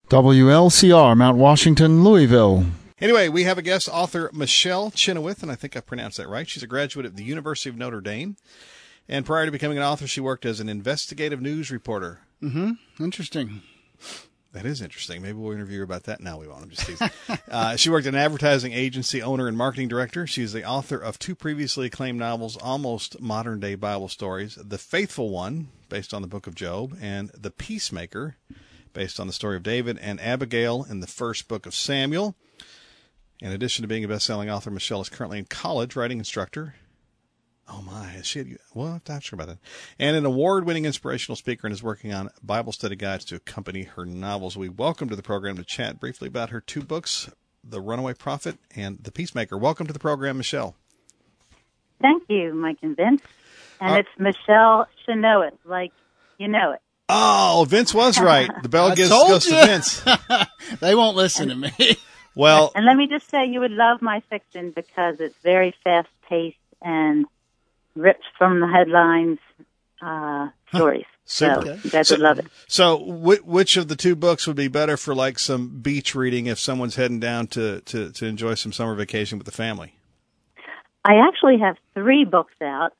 WLCR, Mount Washington, Louisville. Anyway, we have a guest author, Michelle Chenoweth, and I think I pronounced that right. She's a graduate of the University of Notre Dame. And prior to becoming an author, she worked as an investigative news reporter. Interesting. That is interesting. Maybe we'll interview her about that. No, we won't. I'm just teasing. She worked at an advertising agency owner and marketing director. She's the author of 2 previously acclaimed novels, almost modern-day Bible stories, The Faithful One, based on the book of Job, and The Peacemaker, based on the story of David and Abigail in the first book of Samuel. In addition to being a best-selling author, Michelle is currently in college, writing instructor. Oh, my. Well, I have to ask her about that. And an award-winning inspirational speaker, and is working on Bible study guides to accompany her novels. We welcome to the program to chat briefly about her 2 books, The Runaway Prophet and The Peacemaker. Welcome to the program, Michelle. Thank you, Mike and Vince. And it's Michelle Chenoweth, like you know it. Oh, Vince was right. The bell goes to Vince. They won't listen to me. Well, and let me just say, you would love my fiction because it's very fast-paced and ripped from the headlines stories. Super. So you guys would love it. So which of the 2 books would be better for like some beach reading if someone's heading down to enjoy some summer vacation with the family? I actually have 3 books out.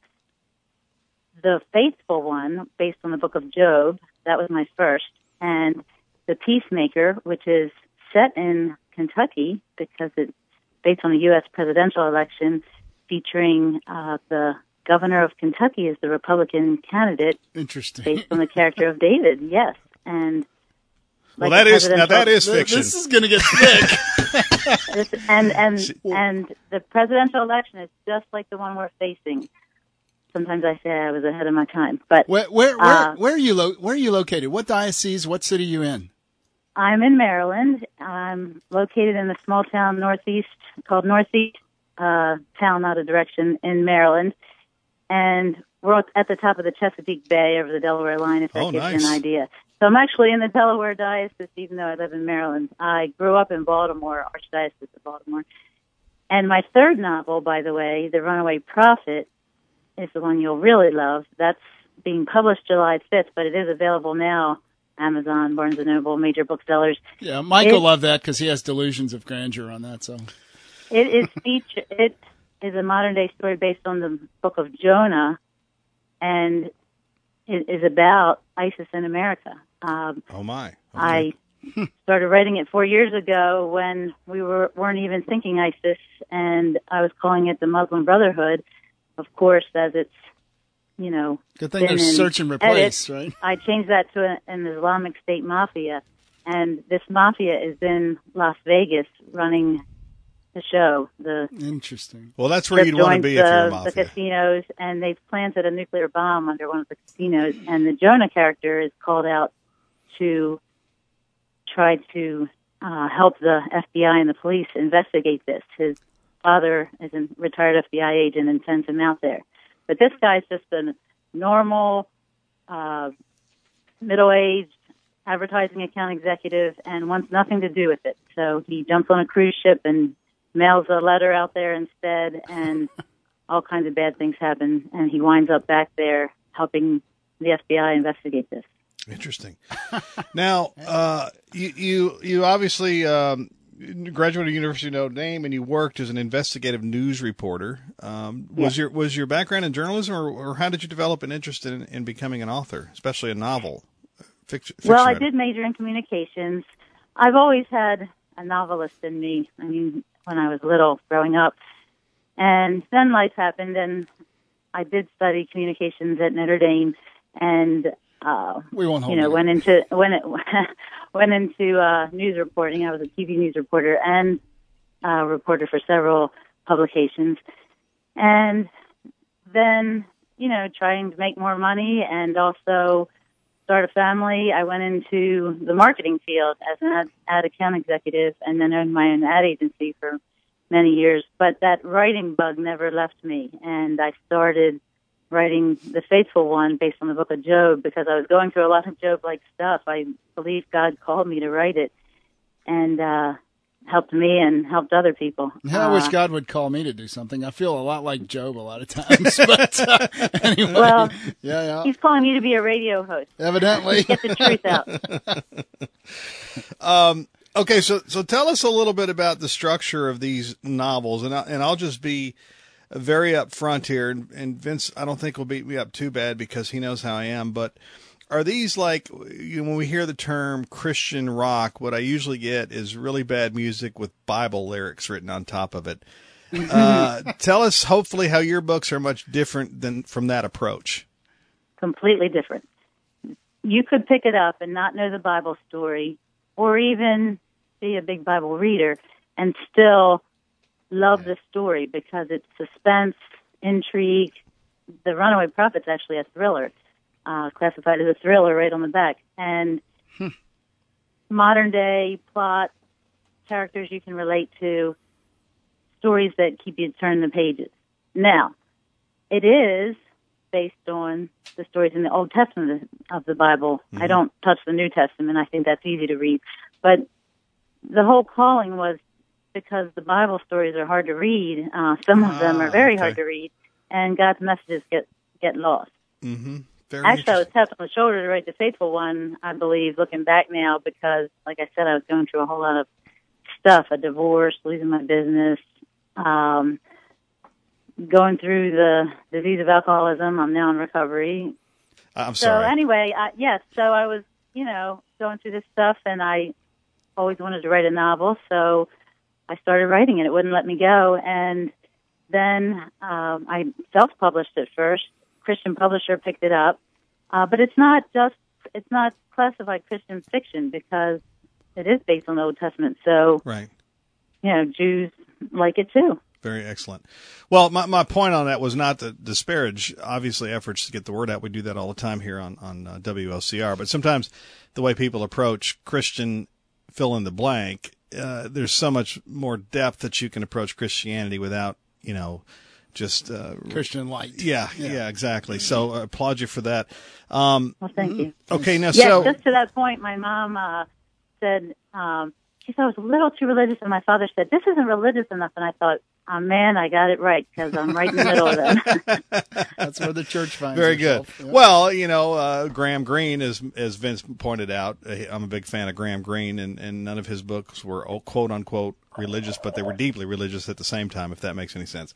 The Faithful One, based on the book of Job, that was my first, and The Peacemaker, which is set in Kentucky because it's based on the U.S. presidential election, featuring the governor of Kentucky as the Republican candidate. Interesting. Based on the character of David, yes. And well, that is fiction. This is going to get thick. and the presidential election is just like the one we're facing. Sometimes I say I was ahead of my time, but where are you located? What diocese? What city are you in? I'm in Maryland. I'm located in a small town northeast called Northeast Town, out of direction in Maryland, and we're at the top of the Chesapeake Bay over the Delaware line. If that gives you an idea. So I'm actually in the Delaware Diocese, even though I live in Maryland. I grew up in Baltimore, Archdiocese of Baltimore, and my 3rd novel, by the way, The Runaway Prophet, is the one you'll really love. That's being published July 5th, but it is available now. Amazon, Barnes & Noble, major booksellers. Yeah, Mike will love that because he has delusions of grandeur on that. So It is a modern-day story based on the book of Jonah, and it is about ISIS in America. Oh, my. Okay. I started writing it 4 years ago when we weren't even thinking ISIS, and I was calling it the Muslim Brotherhood. Of course, as it's, good thing there's search and replace, right? I changed that to an Islamic State mafia, and this mafia is in Las Vegas running the show. Interesting. Well, that's where you'd want to be if you're a mafia. The casinos, and they've planted a nuclear bomb under one of the casinos, and the Jonah character is called out to try to help the FBI and the police investigate this. His father is a retired FBI agent and sends him out there. But this guy's just a normal, middle-aged advertising account executive and wants nothing to do with it. So he jumps on a cruise ship and mails a letter out there instead, and all kinds of bad things happen, and he winds up back there helping the FBI investigate this. Interesting. Now, you obviously graduated of University of Notre Dame, and you worked as an investigative news reporter. Was your background in journalism, or how did you develop an interest in becoming an author, especially a novel? Fiction well, writer? I did major in communications. I've always had a novelist in me. I mean, when I was little, growing up, and then life happened, and I did study communications at Notre Dame, and we won't hold went into news reporting. I was a TV news reporter and reporter for several publications, and then trying to make more money and also start a family. I went into the marketing field as an ad account executive, and then owned my own ad agency for many years. But that writing bug never left me, and I started writing The Faithful One based on the book of Job because I was going through a lot of Job-like stuff. I believe God called me to write it, and helped me and helped other people. I wish God would call me to do something. I feel a lot like Job a lot of times. But anyway, well, yeah. He's calling you to be a radio host. Evidently. Get the truth out. Okay, so tell us a little bit about the structure of these novels, and I'll just be very upfront here, and Vince, I don't think will beat me up too bad because he knows how I am, but are these like, when we hear the term Christian rock, what I usually get is really bad music with Bible lyrics written on top of it. Tell us, hopefully, how your books are much different than from that approach. Completely different. You could pick it up and not know the Bible story, or even be a big Bible reader, and still love the story because it's suspense, intrigue. The Runaway Prophet's actually a thriller. Classified as a thriller right on the back. And modern day plot, characters you can relate to, stories that keep you turning the pages. Now, it is based on the stories in the Old Testament of the Bible. I don't touch the New Testament. I think that's easy to read. But the whole calling was because the Bible stories are hard to read. Some of them are very hard to read, and God's messages get lost. Mm-hmm. Actually, I was tapped on the shoulder to write The Faithful One, I believe, looking back now, because, like I said, I was going through a whole lot of stuff, a divorce, losing my business, going through the disease of alcoholism. I'm now in recovery. I'm sorry. So anyway, so I was, going through this stuff, and I always wanted to write a novel, so I started writing it. It wouldn't let me go, and then I self-published it first. Christian publisher picked it up, but it's not classified Christian fiction because it is based on the Old Testament. So, right. Jews like it too. Very excellent. Well, my point on that was not to disparage, obviously, efforts to get the word out. We do that all the time here on WLCR. But sometimes the way people approach Christian fill in the blank, there's so much more depth that you can approach Christianity without, just Christian light. Yeah, exactly. So I applaud you for that. Well, thank you. Okay, now just to that point, my mom said she thought I was a little too religious, and my father said, "This isn't religious enough." And I thought, "Oh man, I got it right because I'm right in the middle of that." That's where the church finds Very good. herself. Yep. Well, Graham Greene, as Vince pointed out, I'm a big fan of Graham Greene, and none of his books were quote unquote religious, but they were deeply religious at the same time, if that makes any sense.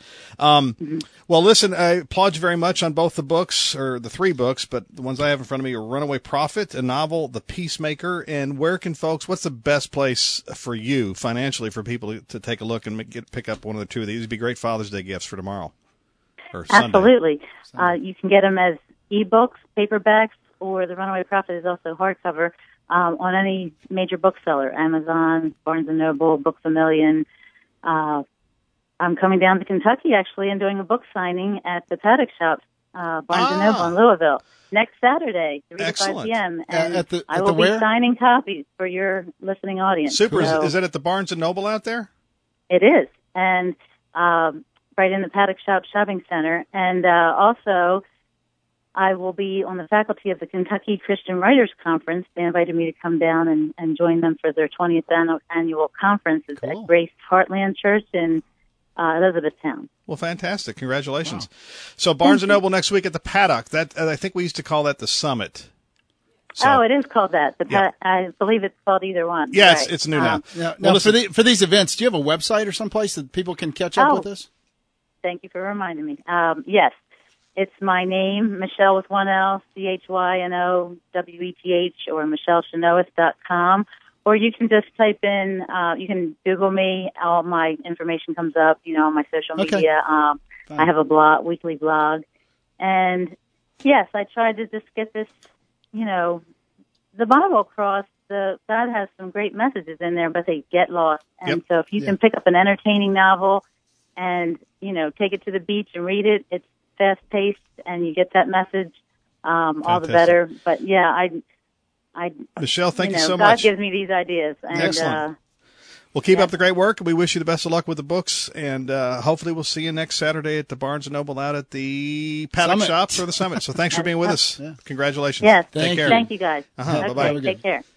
Well, listen, I applaud you very much on both the books, or the three books, but the ones I have in front of me are Runaway Prophet, a novel, The Peacemaker, and what's the best place for you financially for people to take a look and pick up one of the two of these? It'd be great Father's Day gifts for tomorrow. Or Absolutely. Sunday. You can get them as ebooks, paperbacks, or The Runaway Prophet is also hardcover. On any major bookseller, Amazon, Barnes & Noble, Books A Million. I'm coming down to Kentucky, actually, and doing a book signing at the Paddock Shop, Barnes & Noble in Louisville, next Saturday, 3 to 5 p.m. And I will be signing copies for your listening audience. Super. So, is that at the Barnes & Noble out there? It is. And right in the Paddock Shop Shopping Center. And also, I will be on the faculty of the Kentucky Christian Writers Conference. They invited me to come down and join them for their 20th annual conference. It's at Grace Heartland Church in Elizabethtown. Well, fantastic. Congratulations. Wow. So Barnes & Noble next week at the Paddock. That I think we used to call that the Summit. So, it is called that. I believe it's called either one. Yes, right. It's new now. Now for these events, do you have a website or someplace that people can catch up with us? Thank you for reminding me. Yes. It's my name, Michelle with one L, CHYNOWETH, or MichelleChenoeth.com. Or you can just type in, you can Google me. All my information comes up, on my social media. I have a weekly blog. And yes, I tried to just get this, the Bible across. God has some great messages in there, but they get lost. And so if you can pick up an entertaining novel and, take it to the beach and read it, it's fast-paced, and you get that message, all the better. But Michelle, thank you so God much. God gives me these ideas. And, excellent. Well, keep up the great work. We wish you the best of luck with the books, and hopefully we'll see you next Saturday at the Barnes & Noble out at the Paddock Shop for the Summit. So thanks for being with us. Yeah. Congratulations. Yes. Take care. Thank you, guys. Bye-bye. Take care.